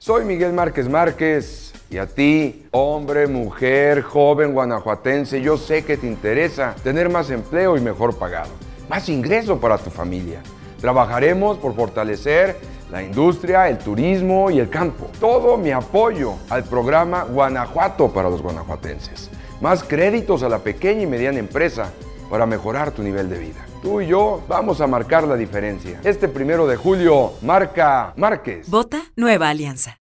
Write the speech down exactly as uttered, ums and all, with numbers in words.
Soy Miguel Márquez Márquez y a ti, hombre, mujer, joven guanajuatense, yo sé que te interesa tener más empleo y mejor pagado, más ingreso para tu familia. Trabajaremos por fortalecer la industria, el turismo y el campo. Todo mi apoyo al programa Guanajuato para los guanajuatenses. Más créditos a la pequeña y mediana empresa para mejorar tu nivel de vida. Tú y yo vamos a marcar la diferencia. Este primero de julio, marca Márquez. Vota Nueva Alianza.